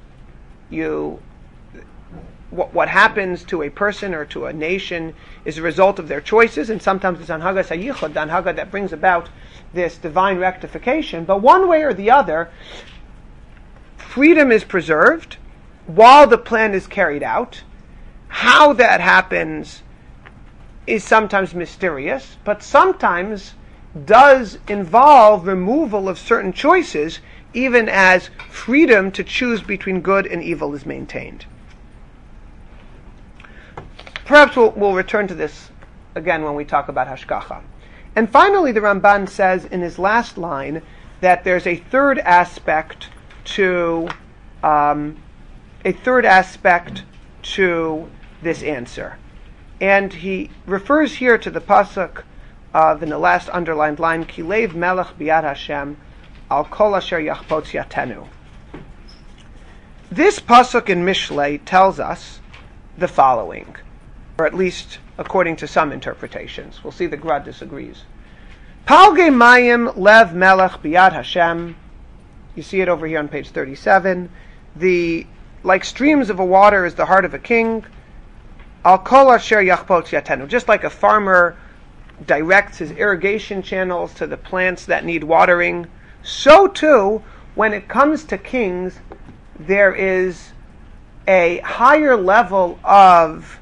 Speaker 1: What happens to a person or to a nation is a result of their choices, and sometimes it's Hanhagas HaYichud, the Hanhaga that brings about this divine rectification. But one way or the other, freedom is preserved while the plan is carried out. How that happens is sometimes mysterious, but sometimes does involve removal of certain choices, even as freedom to choose between good and evil is maintained. Perhaps we'll return to this again when we talk about Hashgacha. And finally, the Ramban says in his last line that there's a third aspect to this answer. And he refers here to the pasuk in the last underlined line, Ki leiv melech biyad Hashem al kol asher yachpotz yatenu. This pasuk in Mishlei tells us the following, or at least according to some interpretations. We'll see the Gra disagrees. Palge mayim lev melech biyad Hashem. You see it over here on page 37. Like streams of a water is the heart of a king. Al kol asher yachpotz yatenu. Just like a farmer directs his irrigation channels to the plants that need watering, so too, when it comes to kings, there is a higher level of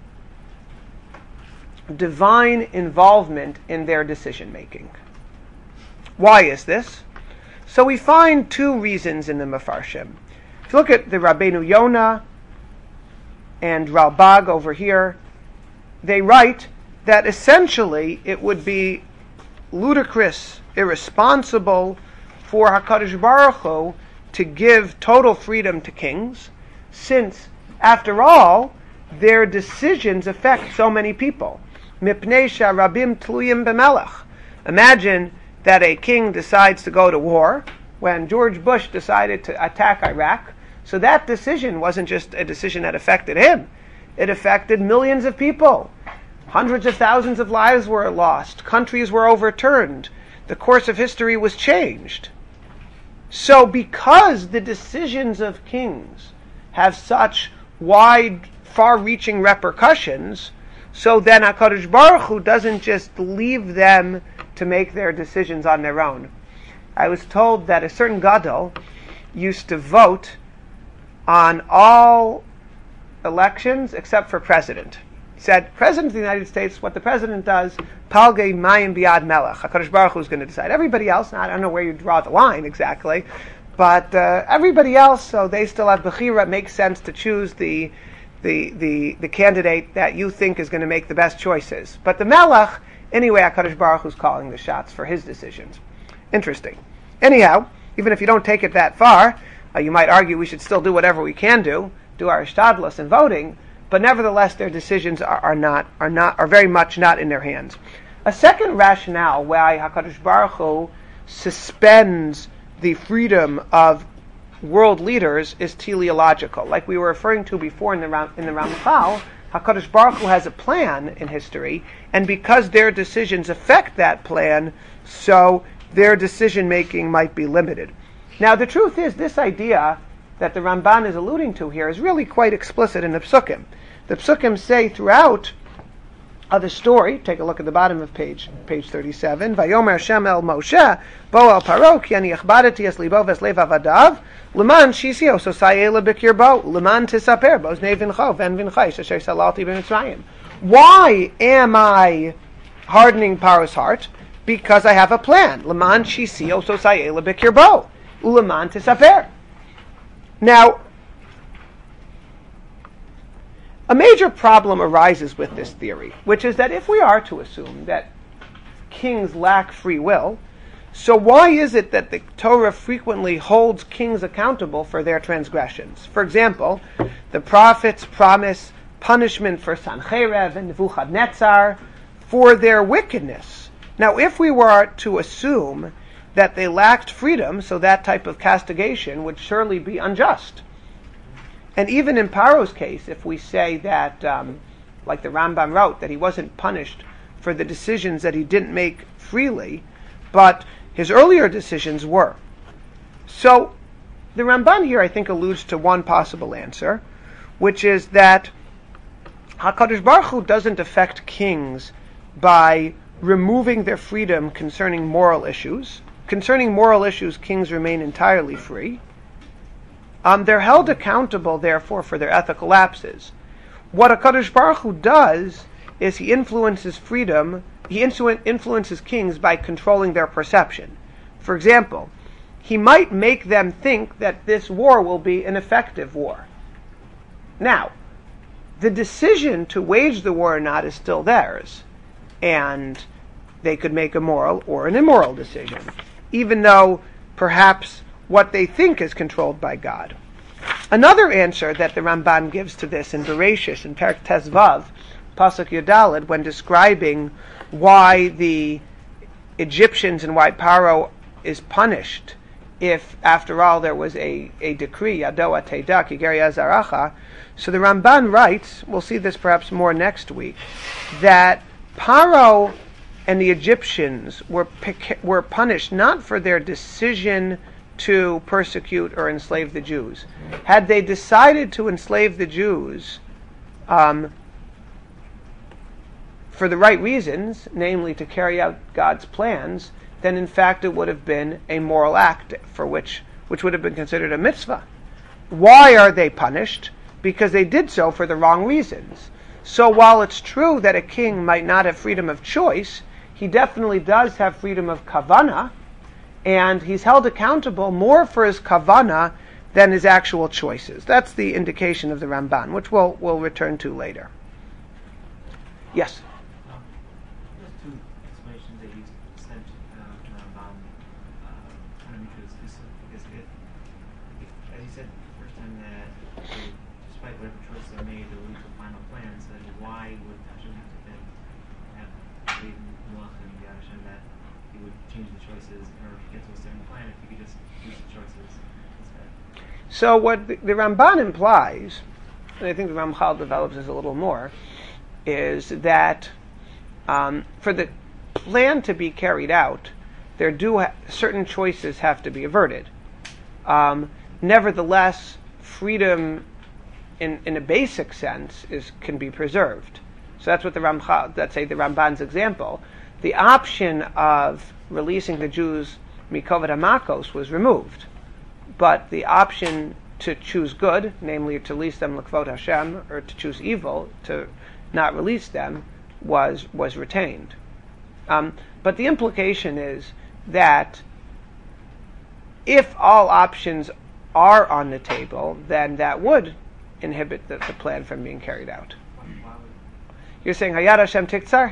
Speaker 1: divine involvement in their decision making. Why is this? So we find two reasons in the Mefarshim. If you look at the Rabbeinu Yonah and Ralbag over here, they write that essentially it would be ludicrous, irresponsible for HaKadosh Baruch Hu to give total freedom to kings, since, after all, their decisions affect so many people. Mipnei she'arabim tluyim b'melech. Imagine that a king decides to go to war when George Bush decided to attack Iraq. So that decision wasn't just a decision that affected him. It affected millions of people. Hundreds of thousands of lives were lost. Countries were overturned. The course of history was changed. So because the decisions of kings have such wide, far-reaching repercussions, so then HaKadosh Baruch Hu doesn't just leave them to make their decisions on their own. I was told that a certain gadol used to vote on all elections except for president. He said, President of the United States, what the president does, palgei mayim biad melech. HaKadosh Baruch Hu is going to decide. Everybody else, I don't know where you draw the line exactly, but everybody else, so they still have bechira. It makes sense to choose the candidate that you think is going to make the best choices. But the melech, anyway, HaKadosh Baruch Hu is calling the shots for his decisions. Interesting. Anyhow, even if you don't take it that far, you might argue we should still do whatever we can do our ishtadlus in voting, but nevertheless their decisions are very much not in their hands. A second rationale why HaKadosh Baruch Hu suspends the freedom of world leaders is teleological. Like we were referring to before in the Ramchal, HaKadosh Baruch Hu has a plan in history, and because their decisions affect that plan, so their decision-making might be limited. Now, the truth is, this idea that the Ramban is alluding to here is really quite explicit in the Psukim. The Psukim say throughout the story, take a look at the bottom of page 37, Vayomer Hashem el Moshe, Bo el Paro, ki ani achbadati es libo ves lev avadav, Leman shisio so sayela bikirbo, Leman tisaper, Boz ne vincho, ven vinchais, asher salalti b'mitzrayim. Why am I hardening Paro's heart? Because I have a plan. Leman shisio so sayela bikirbo, Uleman tisaper. Now, a major problem arises with this theory, which is that if we are to assume that kings lack free will, so why is it that the Torah frequently holds kings accountable for their transgressions? For example, the prophets promise punishment for Sancherev and Nebuchadnezzar for their wickedness. Now, if we were to assume that they lacked freedom, so that type of castigation would surely be unjust. And even in Paro's case, if we say that, like the Rambam wrote, that he wasn't punished for the decisions that he didn't make freely, but his earlier decisions were. So the Ramban here, I think, alludes to one possible answer, which is that HaKadosh Baruch Hu doesn't affect kings by removing their freedom concerning moral issues. Concerning moral issues, kings remain entirely free. They're held accountable, therefore, for their ethical lapses. What HaKadosh Baruch Hu does is he influences freedom, he influences kings by controlling their perception. For example, he might make them think that this war will be an effective war. Now, the decision to wage the war or not is still theirs, and they could make a moral or an immoral decision, even though perhaps what they think is controlled by God. Another answer that the Ramban gives to this in Bereshis, in Perek Tezvav, Pasuk Yudalid, when describing why the Egyptians and why Paro is punished if, after all, there was a decree, Yadoa Teda Kigeri Azaracha. So the Ramban writes, we'll see this perhaps more next week, that Paro and the Egyptians were punished not for their decision to persecute or enslave the Jews. Had they decided to enslave the Jews for the right reasons, namely to carry out God's plans, then in fact it would have been a moral act for which would have been considered a mitzvah. Why are they punished? Because they did so for the wrong reasons. So while it's true that a king might not have freedom of choice, he definitely does have freedom of kavana, and he's held accountable more for his kavana than his actual choices. That's the indication of the Ramban, which we'll return to later. Yes?
Speaker 3: There's two explanations that you sent Ramban kind of mutually exclusive, because if, as you said the first time, that despite whatever choices are made, they will lead to a final plan, so then why would Hashem have to then have believe in Malach and Yad Hashem that he would change the choices in order to get to a certain plan if he could just use the choices instead?
Speaker 1: So what the Ramban implies, and I think the Ramchal develops this a little more, is that for the plan to be carried out, certain choices have to be averted. Nevertheless, freedom in a basic sense can be preserved. So that's what the Ramban's example. The option of releasing the Jews Mikovad Hamakos was removed, but the option to choose good, namely to release them L'Kvod Hashem, or to choose evil, to not release them, was retained. But the implication is that if all options are on the table, then that would inhibit the plan from being carried out. You're saying Hayad Hashem Tiktzar?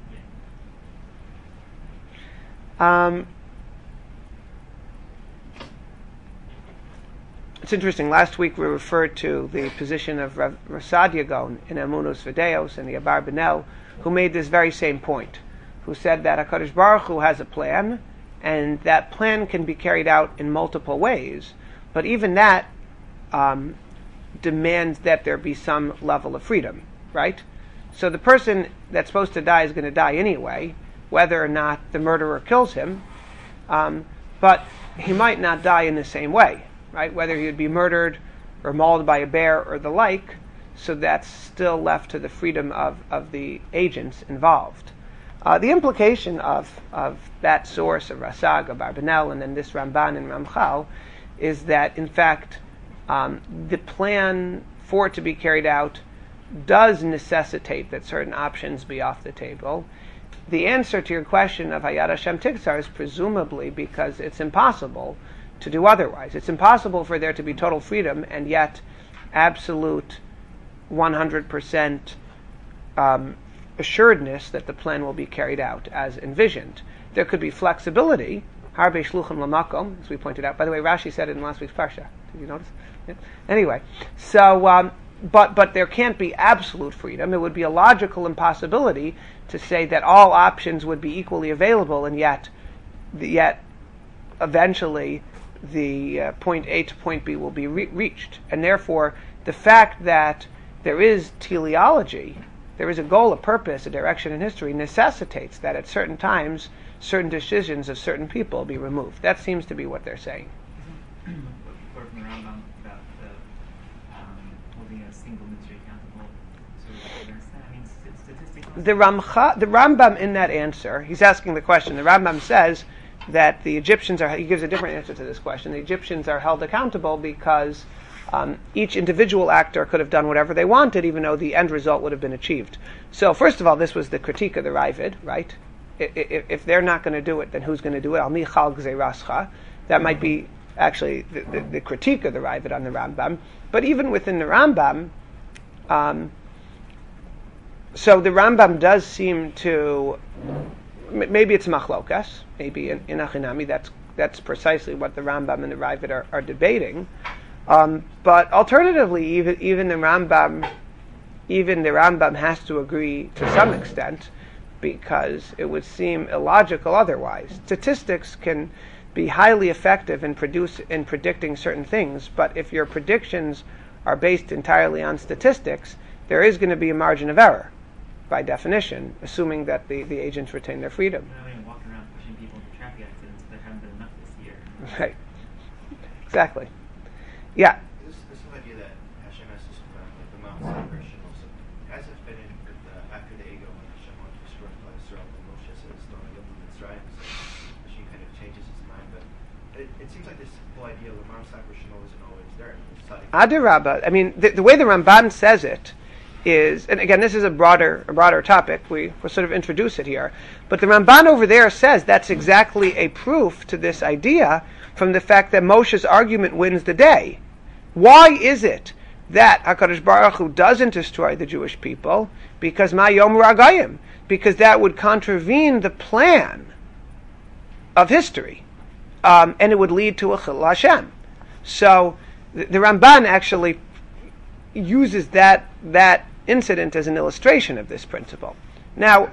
Speaker 1: It's interesting. Last week we referred to the position of Rav Sadia Gaon in Emunus Videos and the Abar Benel, who made this very same point, who said that HaKadosh Baruch Hu has a plan, and that plan can be carried out in multiple ways, but even that demands that there be some level of freedom, right? So the person that's supposed to die is going to die anyway, whether or not the murderer kills him, but he might not die in the same way, right? Whether he would be murdered or mauled by a bear or the like, so that's still left to the freedom of the agents involved. The implication of that source of Rasag, of Barbanel, and then this Ramban and Ramchal, is that, in fact, the plan for it to be carried out does necessitate that certain options be off the table. The answer to your question of Hayad Hashem Tiktzar is presumably because it's impossible to do otherwise. It's impossible for there to be total freedom and yet absolute 100% assuredness that the plan will be carried out as envisioned. There could be flexibility, harbe shluchim lamakom, as we pointed out. By the way, Rashi said it in last week's parsha. Did you notice? Yeah. Anyway, so but there can't be absolute freedom. It would be a logical impossibility to say that all options would be equally available, and yet eventually the point A to point B will be reached. And therefore, the fact that there is teleology, there is a goal, a purpose, a direction in history, necessitates that at certain times, certain decisions of certain people be removed. That seems to be what they're saying.
Speaker 3: From the Rambam about holding a single mitzvah accountable. So
Speaker 1: the Rambam in that answer, he's asking the question. The Rambam says that the Egyptians he gives a different answer to this question. The Egyptians are held accountable because each individual actor could have done whatever they wanted, even though the end result would have been achieved. So, first of all, this was the critique of the Ravid, right? If they're not going to do it, then who's going to do it? Al michal gzeirascha. That might be actually the critique of the Ravid on the Rambam. But even within the Rambam, so the Rambam does seem to, maybe it's machlokas, maybe in Achinami, that's precisely what the Rambam and the Ravid are debating. But alternatively, even the Rambam has to agree to some extent, because it would seem illogical otherwise. Statistics can be highly effective in predicting certain things, but if your predictions are based entirely on statistics, there is going to be a margin of error, by definition, assuming that the agents retain their freedom.
Speaker 3: Walking around pushing people into traffic accidents, there haven't been enough this year.
Speaker 1: Right. Exactly. Yeah.
Speaker 4: This idea that Hashem has to like the Mount separation also has it been in with after the ego when Hashem wanted to destroy the Israel and Moshe says don't let them Mitzrayim, so Hashem kind of changes his mind. But it seems like this whole idea of the Mount separation isn't always there.
Speaker 1: Adirabba. I mean, the way the Ramban says it is, and again, this is a broader topic. We'll sort of introduce it here. But the Ramban over there says that's exactly a proof to this idea from the fact that Moshe's argument wins the day. Why is it that HaKadosh Baruch Hu doesn't destroy the Jewish people? Because Ma'yom Ragayim. Because that would contravene the plan of history. And it would lead to a Chilul Hashem. So the Ramban actually uses that incident as an illustration of this principle. Now,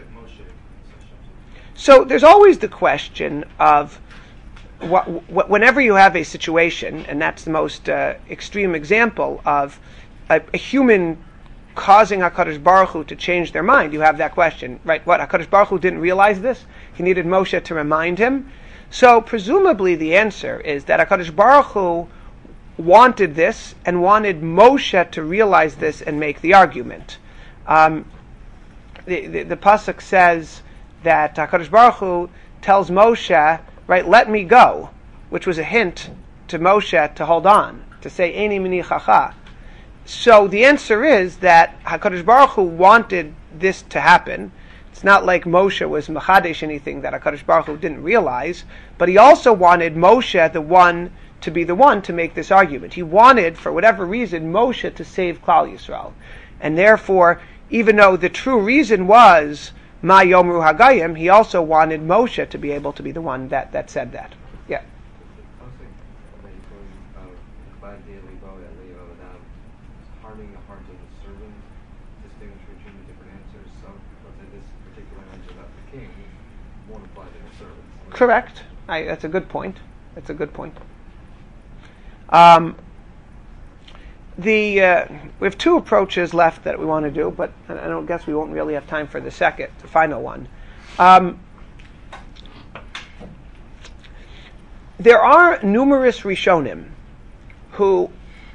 Speaker 1: so there's always the question of whenever you have a situation, and that's the most extreme example of a human causing HaKadosh Baruch Hu to change their mind, you have that question, right? What, HaKadosh Baruch Hu didn't realize this? He needed Moshe to remind him? So presumably the answer is that HaKadosh Baruch Hu wanted this and wanted Moshe to realize this and make the argument. The pasuk says that HaKadosh Baruch Hu tells Moshe, right, let me go, which was a hint to Moshe to hold on, to say, Eini mini chacha. So the answer is that HaKadosh Baruch Hu wanted this to happen. It's not like Moshe was machadesh anything that HaKadosh Baruch Hu didn't realize, but he also wanted Moshe to be the one to make this argument. He wanted, for whatever reason, Moshe to save Klal Yisrael. And therefore, even though the true reason was Ma Yomru Hagayim, he also wanted Moshe to be able to be the one that said that. Yeah.
Speaker 2: Harming the hearts of the servants, distinguish between the different answers. So, let's say this particular answer about the king won't apply to the servants.
Speaker 1: Correct. That's a good point. We have two approaches left that we want to do, but I don't guess we won't really have time for the final one. There are numerous Rishonim who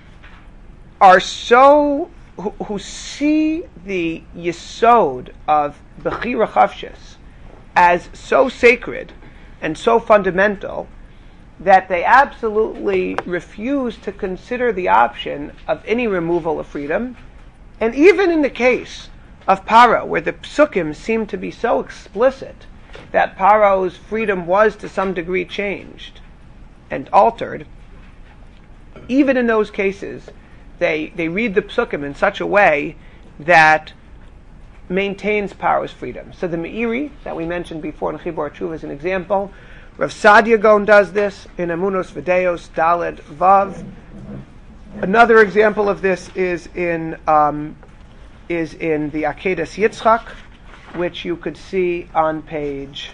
Speaker 1: see the yesod of Bechira Chavshis as so sacred and so fundamental that they absolutely refuse to consider the option of any removal of freedom. And even in the case of Paro, where the psukim seem to be so explicit that Paro's freedom was to some degree changed and altered, even in those cases, they read the psukim in such a way that maintains Paro's freedom. So the Meiri that we mentioned before in Chibur Tshuva is an example. Rav Sadia Gaon does this in Amunos Videos Daled Vav. Another example of this is in the Akedas Yitzchak, which you could see on page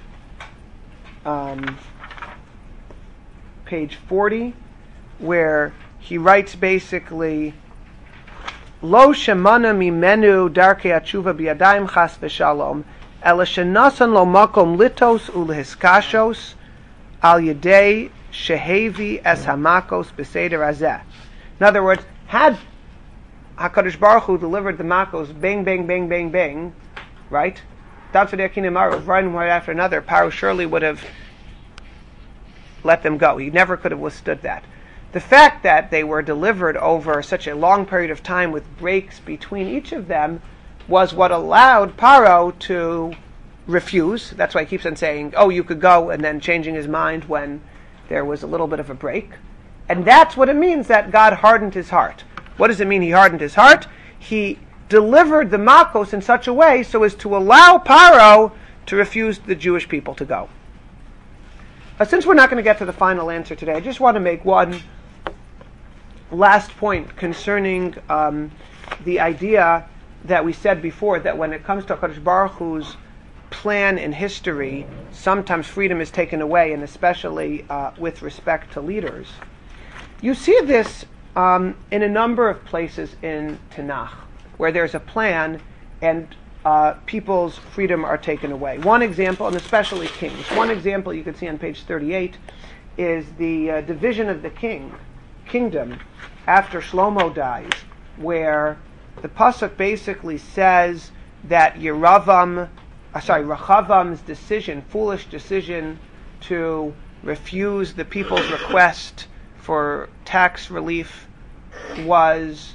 Speaker 1: 40, where he writes basically, Lo shemana mimenu darkei atshuva biyadayim chas v'shalom, ela shenasan lo makom litos ulehiskashos al yedei shehevi es hamakos b'seder hazeh. In other words, had HaKadosh Baruch Hu delivered the makos bang, bang, bang, bang, bang, right? One right after another, Paro surely would have let them go. He never could have withstood that. The fact that they were delivered over such a long period of time with breaks between each of them was what allowed Paro to refuse. That's why he keeps on saying, oh, you could go, and then changing his mind when there was a little bit of a break. And that's what it means that God hardened his heart. What does it mean he hardened his heart? He delivered the Makos in such a way so as to allow Paro to refuse the Jewish people to go. Since we're not going to get to the final answer today, I just want to make one last point concerning the idea that we said before, that when it comes to HaKadosh Baruch Hu's plan in history, sometimes freedom is taken away, and especially with respect to leaders. You see this in a number of places in Tanakh, where there's a plan and people's freedom are taken away. One example, and especially kings, one example you can see on page 38 is the division of the kingdom after Shlomo dies, where the pasuk basically says that Rehavam's decision, foolish decision to refuse the people's request for tax relief, was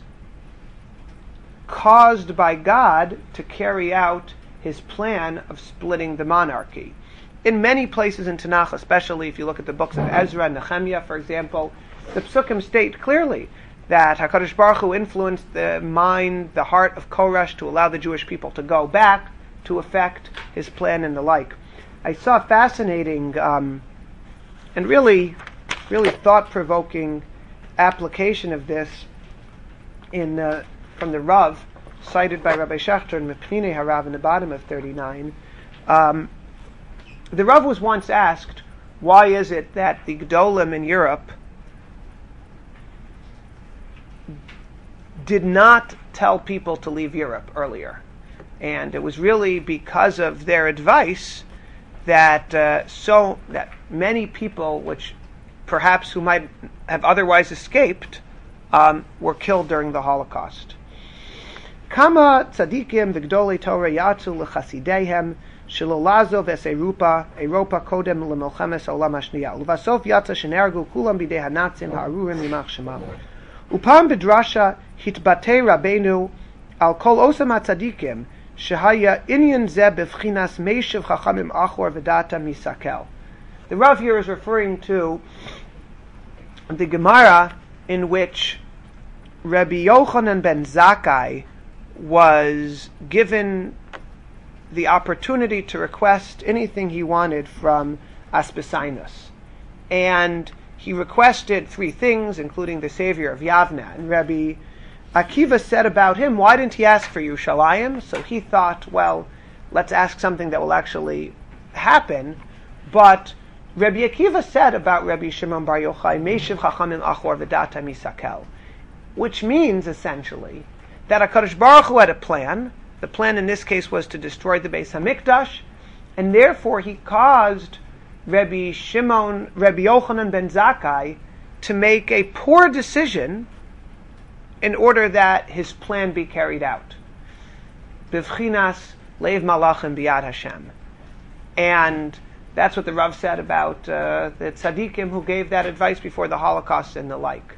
Speaker 1: caused by God to carry out his plan of splitting the monarchy. In many places in Tanakh, especially if you look at the books of Ezra and Nehemiah, for example, the Psukim state clearly that HaKadosh Baruch Hu influenced the heart of Koresh to allow the Jewish people to go back to effect his plan and the like. I saw a fascinating and really thought-provoking application of this from the Rav, cited by Rabbi Shachter in Mepnei Harav in the bottom of 39. The Rav was once asked, why is it that the Gedolim in Europe did not tell people to leave Europe earlier? And it was really because of their advice that that many people, which perhaps who might have otherwise escaped, were killed during the Holocaust. Kama tzadikim v'gdolei Torah yatzu l'chasideihem shelo lazov es Europa kodem l'milchemes olam hashniya uvasof yatza shenergu kulam bidei hanatzim ha'arurim yimach shemam upam bedrasha hitbatei Rabbeinu al kol osam hatzadikim shehaya inyan zeh b'vchinas meishiv chachamim achor v'data misakel. The Rav here is referring to the Gemara in which Rabbi Yochanan ben Zakkai was given the opportunity to request anything he wanted from Aspasinus. And he requested 3 things, including the savior of Yavna. And Rabbi Akiva said about him, why didn't he ask for Yerushalayim? So he thought, well, let's ask something that will actually happen. But Rabbi Akiva said about Rabbi Shimon Bar Yochai, Meishiv Chachamim Achor V'data Misakel, which means, essentially, that HaKadosh Baruch Hu had a plan. The plan in this case was to destroy the Beis HaMikdash, and therefore he caused Rabbi Yochanan ben Zakkai to make a poor decision in order that his plan be carried out. Bivchinas leiv malachim biyad Hashem. And that's what the Rav said about the tzaddikim who gave that advice before the Holocaust and the like.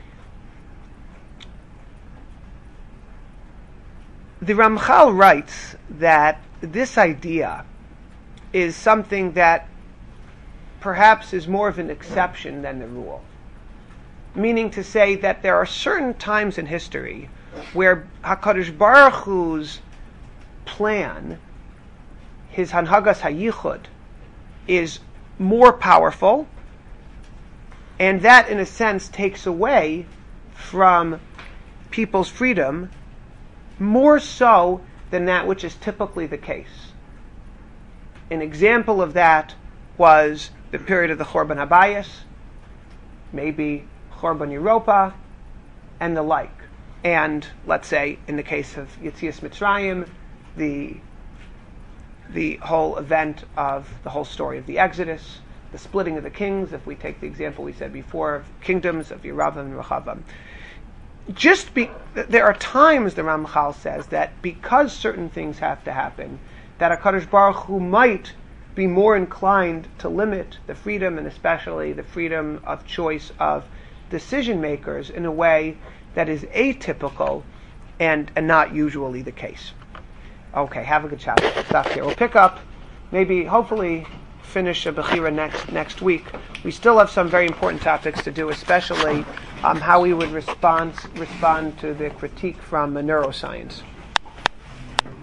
Speaker 1: The Ramchal writes that this idea is something that perhaps is more of an exception than the rule. Meaning to say that there are certain times in history where HaKadosh Baruch Hu's plan, his Hanhagas HaYichud, is more powerful, and that in a sense takes away from people's freedom more so than that which is typically the case. An example of that was the period of the Chorban Habayis, maybe Chorban Europa, and the like. And let's say in the case of Yetzias Mitzrayim, the whole event of the whole story of the Exodus, the splitting of the kings, if we take the example we said before of kingdoms of Yeravam and Rechavam. There are times, the Ramchal says, that because certain things have to happen, that HaKadosh Baruch Hu might be more inclined to limit the freedom, and especially the freedom of choice of decision makers, in a way that is atypical and not usually the case. Okay, have a good chat. We'll stop here. We'll pick up, maybe, hopefully, finish a Bechira next week. We still have some very important topics to do, especially how we would respond to the critique from neuroscience.